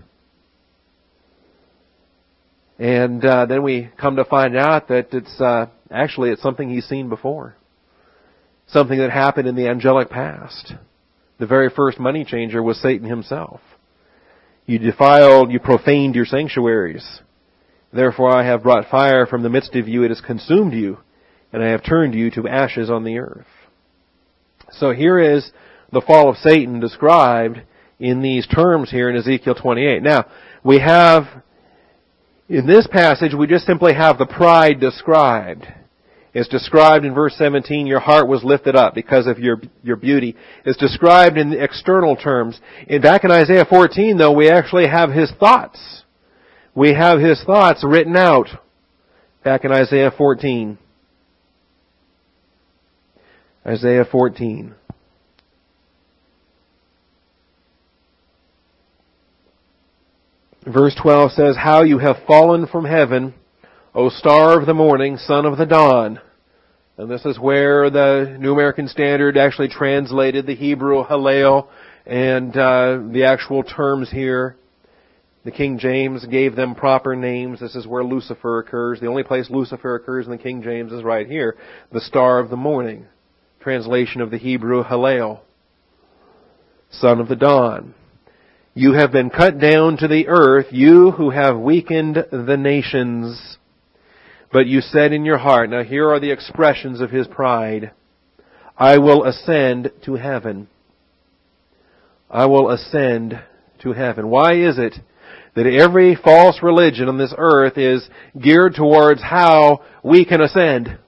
And then we come to find out that it's something he's seen before. Something that happened in the angelic past. The very first money changer was Satan himself. You defiled, you profaned your sanctuaries. Therefore I have brought fire from the midst of you, it has consumed you, and I have turned you to ashes on the earth. So here is the fall of Satan described in these terms here in Ezekiel 28. Now, we have, in this passage, we just simply have the pride described. It's described in verse 17, your heart was lifted up because of your beauty. It's described in the external terms. Back in Isaiah 14, though, we actually have his thoughts. We have his thoughts written out back in Isaiah 14. Isaiah 14. Verse 12 says, how you have fallen from heaven, O star of the morning, son of the dawn. And this is where the New American Standard actually translated the Hebrew Hallel and the actual terms here. The King James gave them proper names. This is where Lucifer occurs. The only place Lucifer occurs in the King James is right here. The star of the morning. Translation of the Hebrew Hallel. Son of the dawn. You have been cut down to the earth, you who have weakened the nations. But you said in your heart, now here are the expressions of his pride, I will ascend to heaven. I will ascend to heaven. Why is it that every false religion on this earth is geared towards how we can ascend?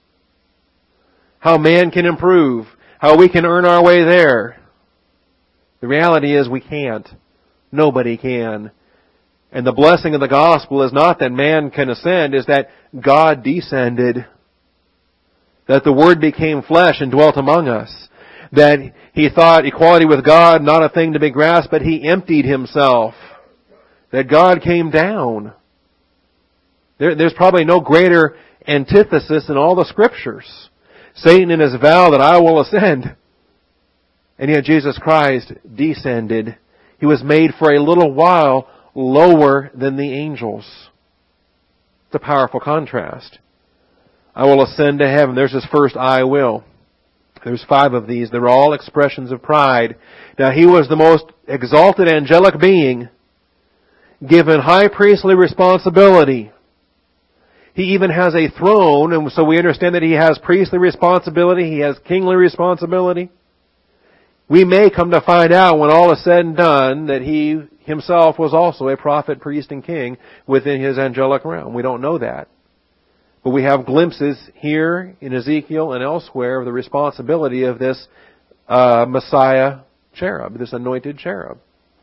How man can improve? How we can earn our way there? The reality is we can't. Nobody can. And the blessing of the gospel is not that man can ascend, is that God descended. That the Word became flesh and dwelt among us. That He thought equality with God not a thing to be grasped, but He emptied Himself. That God came down. There's probably no greater antithesis in all the Scriptures. Satan in his vow that I will ascend. And yet Jesus Christ descended. He was made for a little while lower than the angels. It's a powerful contrast. I will ascend to heaven. There's his first I will. There's 5 of these. They're all expressions of pride. Now he was the most exalted angelic being, given high priestly responsibility. He even has a throne, and so we understand that he has priestly responsibility, he has kingly responsibility. We may come to find out when all is said and done that he himself was also a prophet, priest, and king within his angelic realm. We don't know that. But we have glimpses here in Ezekiel and elsewhere of the responsibility of this Messiah cherub, this anointed cherub.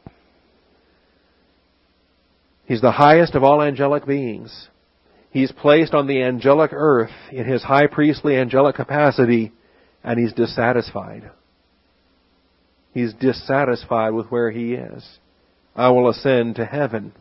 He's the highest of all angelic beings. He's placed on the angelic earth in his high priestly angelic capacity, and he's dissatisfied. He's dissatisfied with where he is. I will ascend to heaven.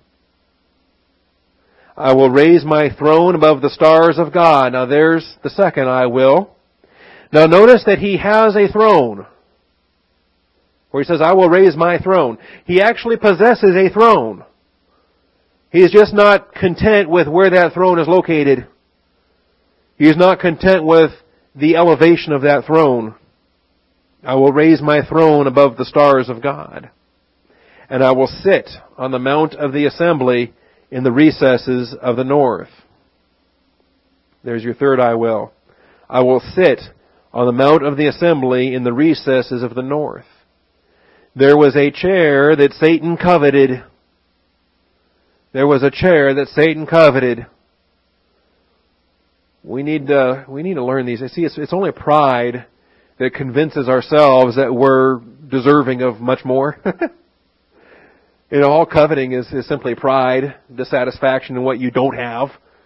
I will raise my throne above the stars of God. Now there's the second I will. Now notice that he has a throne. Where he says, I will raise my throne. He actually possesses a throne. He is just not content with where that throne is located. He is not content with the elevation of that throne. I will raise my throne above the stars of God. And I will sit on the mount of the assembly in the recesses of the north. There's your third I will. I will sit on the mount of the assembly in the recesses of the north. There was a chair that Satan coveted. There was a chair that Satan coveted. We need to learn these. See, it's only pride that convinces ourselves that we're deserving of much more. All coveting is simply pride, dissatisfaction in what you don't have.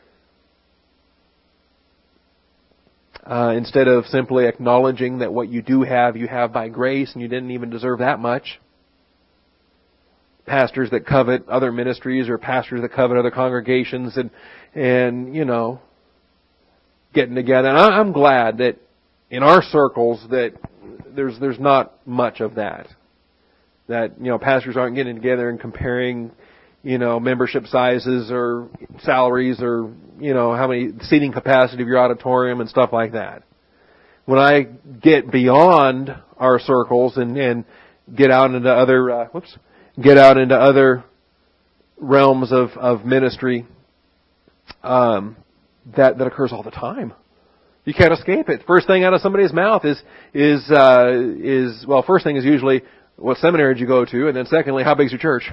Instead of simply acknowledging that what you do have, you have by grace, and you didn't even deserve that much. Pastors that covet other ministries, or pastors that covet other congregations, and getting together. And I'm glad that in our circles that there's not much of that. That pastors aren't getting together and comparing membership sizes or salaries or how many seating capacity of your auditorium and stuff like that. When I get beyond our circles and get out into other realms of ministry, that occurs all the time. You can't escape it. First thing out of somebody's mouth is first thing is usually, what seminary did you go to? And then secondly, how big's your church?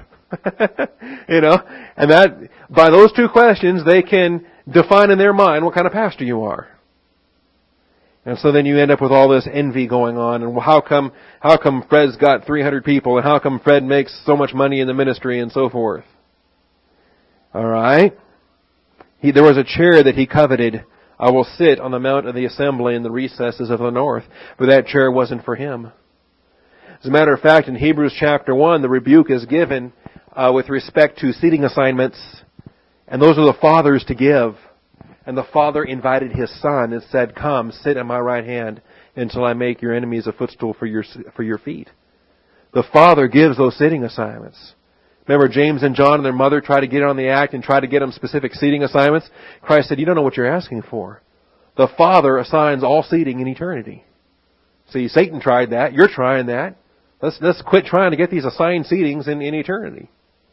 And that, by those two questions, they can define in their mind what kind of pastor you are. And so then you end up with all this envy going on, and how come Fred's got 300 people, and how come Fred makes so much money in the ministry, and so forth. Alright? There was a chair that he coveted. I will sit on the mount of the assembly in the recesses of the north. But that chair wasn't for him. As a matter of fact, in Hebrews chapter 1, the rebuke is given with respect to seating assignments. And those are the fathers to give. And the father invited his son and said, come, sit at my right hand until I make your enemies a footstool for your feet. The father gives those sitting assignments. Remember, James and John and their mother tried to get on the act and try to get them specific seating assignments. Christ said, you don't know what you're asking for. The Father assigns all seating in eternity. See, Satan tried that. You're trying that. Let's quit trying to get these assigned seatings in eternity.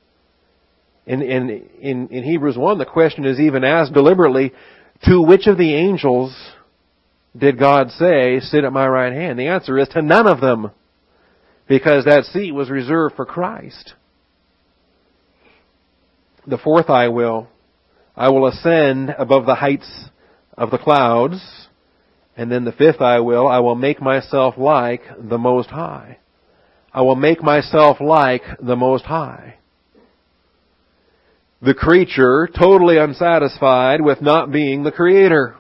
In Hebrews 1, the question is even asked deliberately, to which of the angels did God say, sit at my right hand? The answer is to none of them, because that seat was reserved for Christ. The fourth I will ascend above the heights of the clouds. And then the fifth I will make myself like the Most High. I will make myself like the Most High. The creature totally unsatisfied with not being the Creator.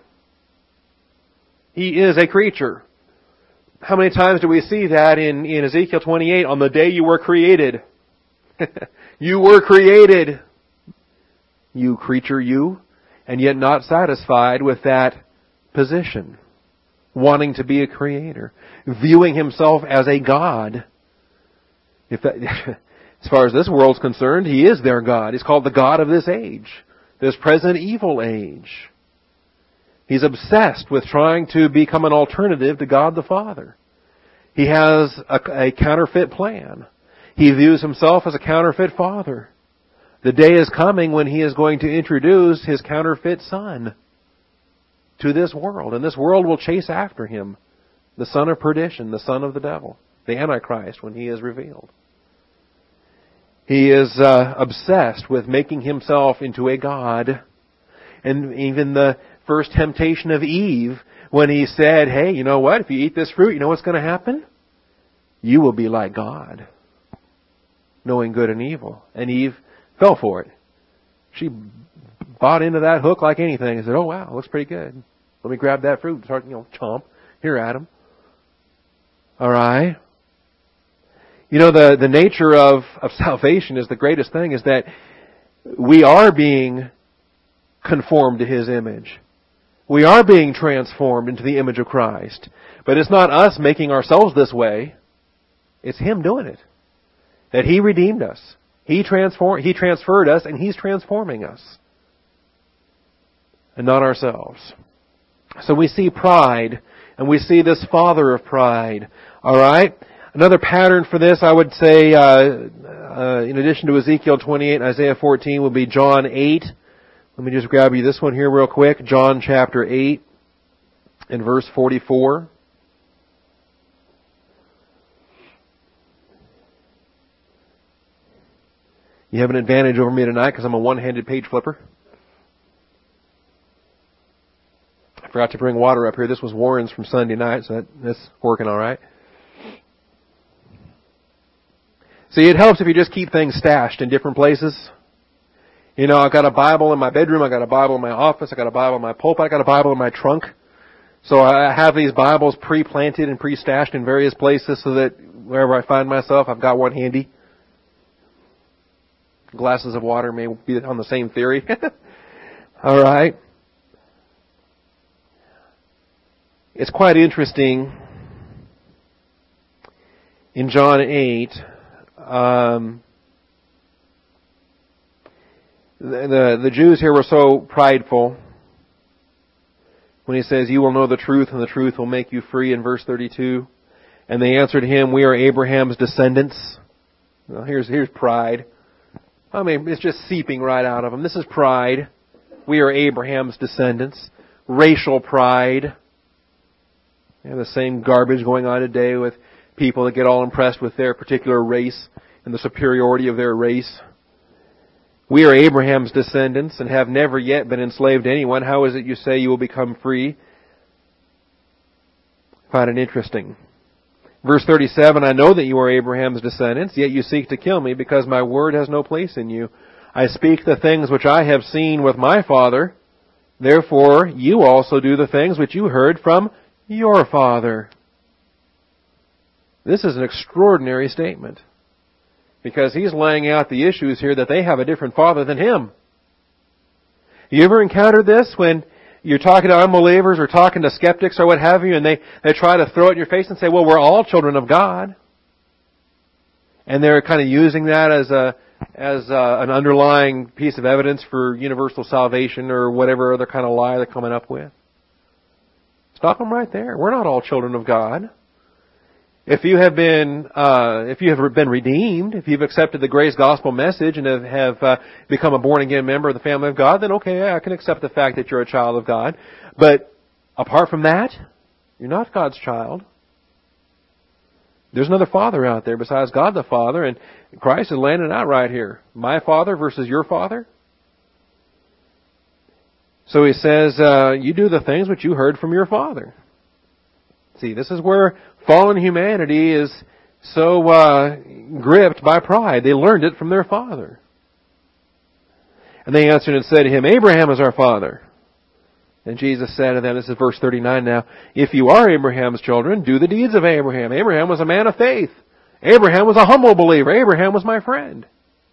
He is a creature. How many times do we see that in Ezekiel 28? On the day you were created. You were created. You creature, you. And yet not satisfied with that position. Wanting to be a creator. Viewing himself as a God. As far as this world's concerned, he is their God. He's called the God of this age. This present evil age. He's obsessed with trying to become an alternative to God the Father. He has a counterfeit plan. He views himself as a counterfeit father. The day is coming when he is going to introduce his counterfeit son to this world. And this world will chase after him. The son of perdition, the son of the devil. The Antichrist when he is revealed. He is obsessed with making himself into a god. And even the first temptation of Eve, when he said, hey, you know what? If you eat this fruit, you know what's going to happen? you will be like God, knowing good and evil. And Eve fell for it. She bought into that hook like anything and said, oh wow, looks pretty good. Let me grab that fruit and start, chomp. Here, Adam. Alright. The nature of salvation is the greatest thing, is that we are being conformed to His image. We are being transformed into the image of Christ. But it's not us making ourselves this way. It's Him doing it. That He redeemed us. He transferred us, and He's transforming us. And not ourselves. So we see pride, and we see this father of pride. Alright? Another pattern for this, I would say, in addition to Ezekiel 28 and Isaiah 14, would be John 8. Let me just grab you this one here real quick. John chapter 8 and verse 44. You have an advantage over me tonight because I'm a one-handed page flipper. I forgot to bring water up here. This was Warren's from Sunday night, so that's working all right. See, it helps if you just keep things stashed in different places. I've got a Bible in my bedroom, I've got a Bible in my office, I've got a Bible in my pulpit, I've got a Bible in my trunk. So I have these Bibles pre-planted and pre-stashed in various places so that wherever I find myself, I've got one handy. Glasses of water may be on the same theory. All right. It's quite interesting. In John 8, the Jews here were so prideful when He says, you will know the truth and the truth will make you free, in verse 32. And they answered Him, we are Abraham's descendants. Well, here's pride. I mean, it's just seeping right out of them. This is pride. We are Abraham's descendants. Racial pride. You have the same garbage going on today with people that get all impressed with their particular race and the superiority of their race. We are Abraham's descendants and have never yet been enslaved to anyone. How is it you say you will become free? I find it interesting. Verse 37, I know that you are Abraham's descendants, yet you seek to kill me because my word has no place in you. I speak the things which I have seen with my father. Therefore, you also do the things which you heard from your father. This is an extraordinary statement because he's laying out the issues here that they have a different father than him. You ever encountered this when you're talking to unbelievers or talking to skeptics or what have you, and they try to throw it in your face and say, well, we're all children of God. And they're kind of using that as an underlying piece of evidence for universal salvation or whatever other kind of lie they're coming up with. Stop them right there. We're not all children of God. If you have been redeemed, if you've accepted the grace gospel message and have become a born again member of the family of God, then okay, I can accept the fact that you're a child of God. But apart from that, you're not God's child. There's another father out there besides God the Father, and Christ is laying it out right here. My father versus your father. So he says, you do the things which you heard from your father. See, this is where fallen humanity is so gripped by pride. They learned it from their father. And they answered and said to him, Abraham is our father. And Jesus said to them, this is verse 39 now, if you are Abraham's children, do the deeds of Abraham. Abraham was a man of faith. Abraham was a humble believer. Abraham was my friend.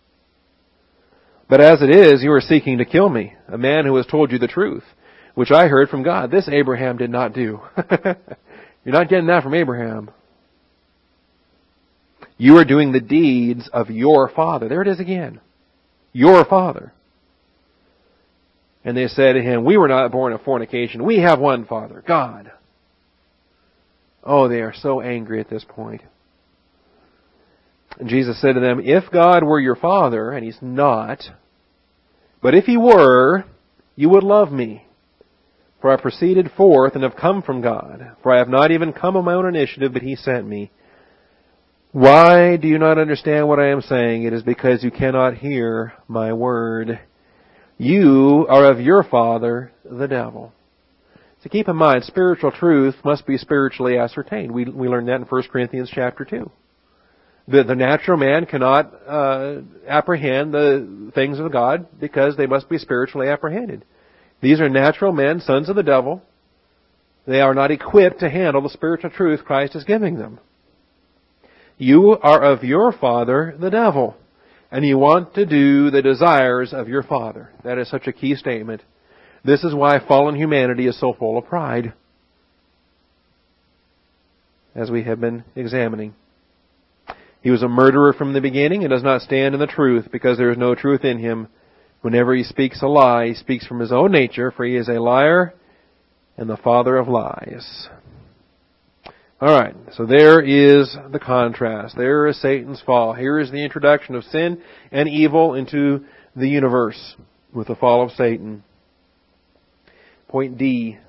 But as it is, you are seeking to kill me, a man who has told you the truth, which I heard from God. This Abraham did not do. You're not getting that from Abraham. You are doing the deeds of your father. There it is again. Your father. And they said to him, we were not born of fornication. We have one Father, God. Oh, they are so angry at this point. And Jesus said to them, if God were your Father, and He's not, but if He were, you would love me. For I proceeded forth and have come from God. For I have not even come of my own initiative, but He sent me. Why do you not understand what I am saying? It is because you cannot hear my word. You are of your father, the devil. So keep in mind, spiritual truth must be spiritually ascertained. We learned that in 1 Corinthians chapter 2. The natural man cannot apprehend the things of God because they must be spiritually apprehended. These are natural men, sons of the devil. They are not equipped to handle the spiritual truth Christ is giving them. You are of your father, the devil, and you want to do the desires of your father. That is such a key statement. This is why fallen humanity is so full of pride, as we have been examining. He was a murderer from the beginning and does not stand in the truth, because there is no truth in him. Whenever he speaks a lie, he speaks from his own nature, for he is a liar and the father of lies. Alright, so there is the contrast. There is Satan's fall. Here is the introduction of sin and evil into the universe with the fall of Satan. Point D.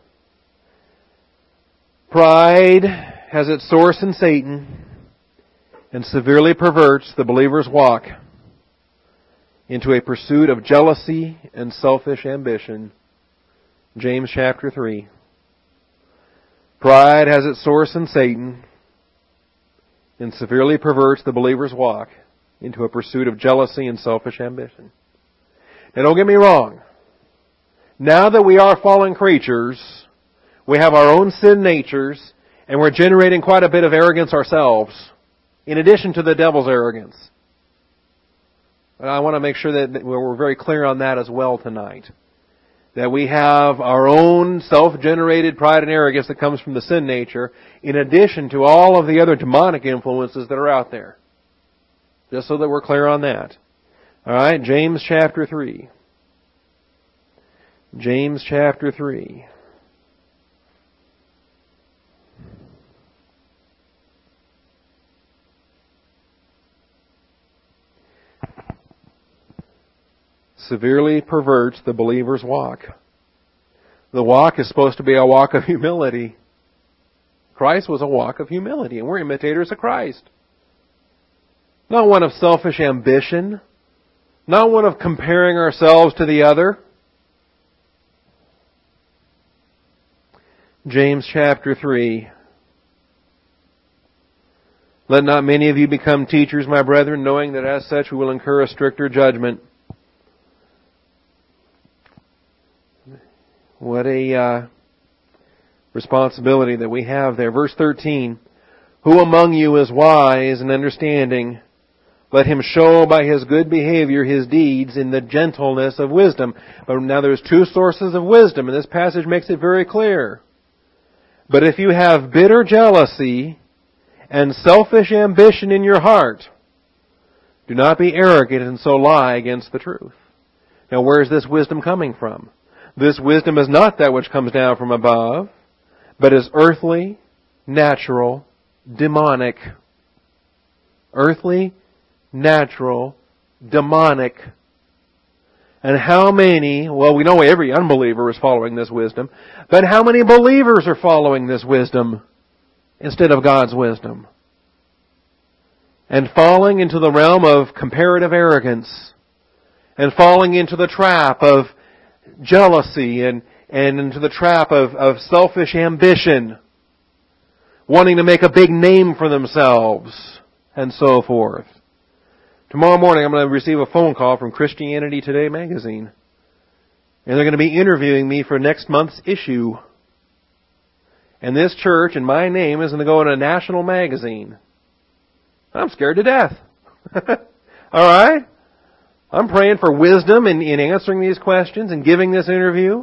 Pride has its source in Satan and severely perverts the believer's walk into a pursuit of jealousy and selfish ambition. James chapter 3. Pride has its source in Satan and severely perverts the believer's walk into a pursuit of jealousy and selfish ambition. Now don't get me wrong. Now that we are fallen creatures, we have our own sin natures, and we're generating quite a bit of arrogance ourselves, in addition to the devil's arrogance. And I want to make sure that we're very clear on that as well tonight. That we have our own self-generated pride and arrogance that comes from the sin nature, in addition to all of the other demonic influences that are out there. Just so that we're clear on that. Alright, James chapter 3. James chapter 3. Severely perverts the believer's walk. The walk is supposed to be a walk of humility. Christ was a walk of humility, and we're imitators of Christ. Not one of selfish ambition. Not one of comparing ourselves to the other. James chapter 3. Let not many of you become teachers, my brethren, knowing that as such we will incur a stricter judgment. What a responsibility that we have there. Verse 13. Who among you is wise and understanding? Let him show by his good behavior his deeds in the gentleness of wisdom. But now there's two sources of wisdom, and this passage makes it very clear. But if you have bitter jealousy and selfish ambition in your heart, do not be arrogant and so lie against the truth. Now where is this wisdom coming from? This wisdom is not that which comes down from above, but is earthly, natural, demonic. Earthly, natural, demonic. And how many, well, we know every unbeliever is following this wisdom, but how many believers are following this wisdom instead of God's wisdom? And falling into the realm of comparative arrogance, and falling into the trap of jealousy, and into the trap of selfish ambition, wanting to make a big name for themselves, and so forth. Tomorrow morning I'm going to receive a phone call from Christianity Today magazine. And they're going to be interviewing me for next month's issue. And this church and my name is going to go in a national magazine. I'm scared to death. Alright? I'm praying for wisdom in answering these questions and giving this interview.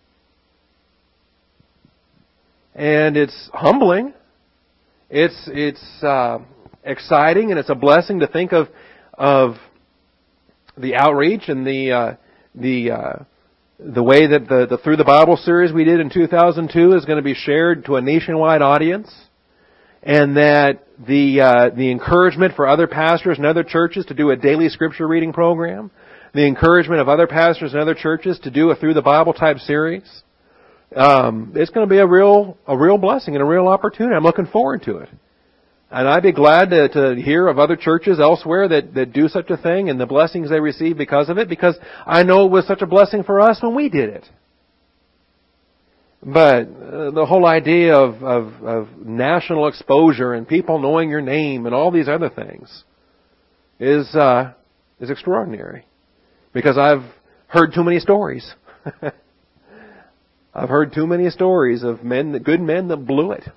And it's humbling. It's exciting, and it's a blessing to think of the outreach and the way that the Through the Bible series we did in 2002 is going to be shared to a nationwide audience, and that the encouragement for other pastors and other churches to do a daily scripture reading program, the encouragement of other pastors and other churches to do a Through the Bible type series, it's going to be a real blessing and a real opportunity. I'm looking forward to it. And I'd be glad to hear of other churches elsewhere that do such a thing and the blessings they receive because of it, because I know it was such a blessing for us when we did it. But the whole idea of national exposure and people knowing your name and all these other things is extraordinary. Because I've heard too many stories. I've heard too many stories of good men that blew it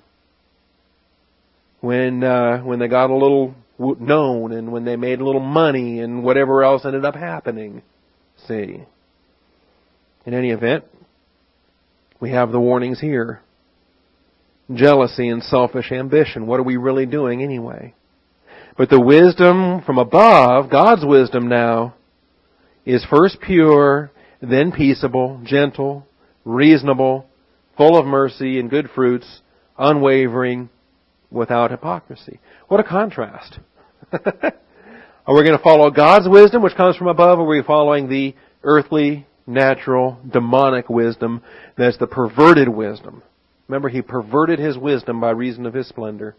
when they got a little known and when they made a little money and whatever else ended up happening. See, in any event, we have the warnings here: jealousy and selfish ambition. What are we really doing anyway? But the wisdom from above, God's wisdom now, is first pure, then peaceable, gentle, reasonable, full of mercy and good fruits, unwavering, without hypocrisy. What a contrast. Are we going to follow God's wisdom, which comes from above, or are we following the earthly, natural, demonic wisdom that's the perverted wisdom? Remember, He perverted His wisdom by reason of His splendor.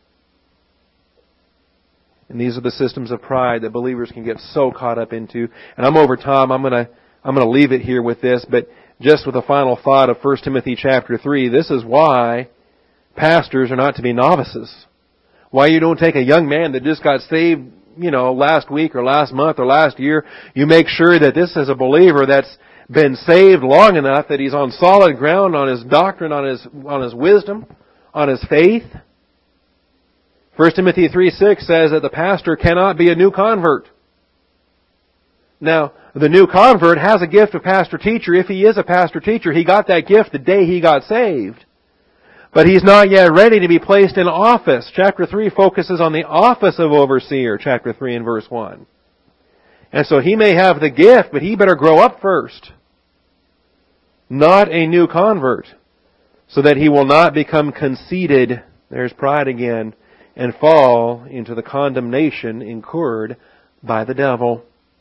And these are the systems of pride that believers can get so caught up into. And I'm over time. I'm going to leave it here with this, but just with a final thought of 1 Timothy chapter 3, this is why pastors are not to be novices. Why you don't take a young man that just got saved, last week or last month or last year. You make sure that this is a believer that's been saved long enough that he's on solid ground on his doctrine, on his wisdom, on his faith. 1 Timothy 3:6 says that the pastor cannot be a new convert. Now, the new convert has a gift of pastor-teacher. If he is a pastor-teacher, he got that gift the day he got saved. But he's not yet ready to be placed in office. Chapter 3 focuses on the office of overseer, chapter 3 and verse 1. And so he may have the gift, but he better grow up first. Not a new convert, so that he will not become conceited, there's pride again, and fall into the condemnation incurred by the devil.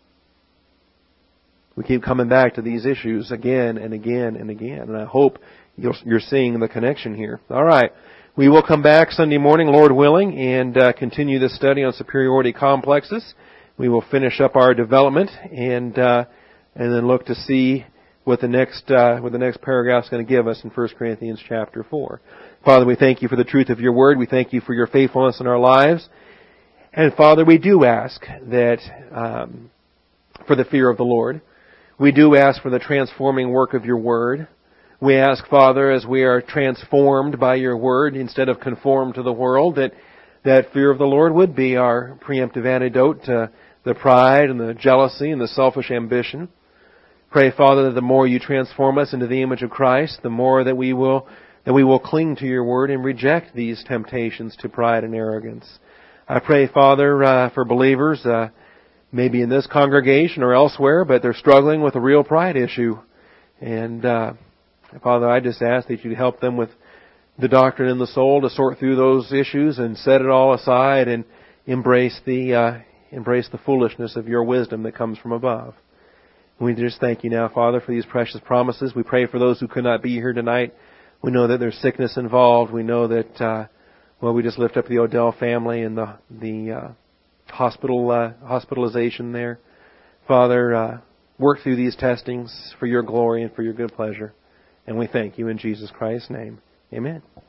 We keep coming back to these issues again and again and again, and I hope you're seeing the connection here. All right. We will come back Sunday morning, Lord willing, and continue this study on superiority complexes. We will finish up our development and then look to see what the next paragraph is going to give us in 1 Corinthians chapter 4. Father, we thank You for the truth of Your word. We thank You for Your faithfulness in our lives. And Father, we do ask that for the fear of the Lord. We do ask for the transforming work of Your word. We ask, Father, as we are transformed by Your word instead of conformed to the world, that fear of the Lord would be our preemptive antidote to the pride and the jealousy and the selfish ambition. Pray, Father, that the more You transform us into the image of Christ, the more that we will cling to Your word and reject these temptations to pride and arrogance. I pray, Father, for believers, maybe in this congregation or elsewhere, but they're struggling with a real pride issue. And Father, I just ask that You'd help them with the doctrine in the soul to sort through those issues and set it all aside and embrace the foolishness of Your wisdom that comes from above. We just thank You now, Father, for these precious promises. We pray for those who could not be here tonight. We know that there's sickness involved. We know that, we just lift up the Odell family and the hospitalization there. Father, work through these testings for Your glory and for Your good pleasure. And we thank You in Jesus Christ's name. Amen.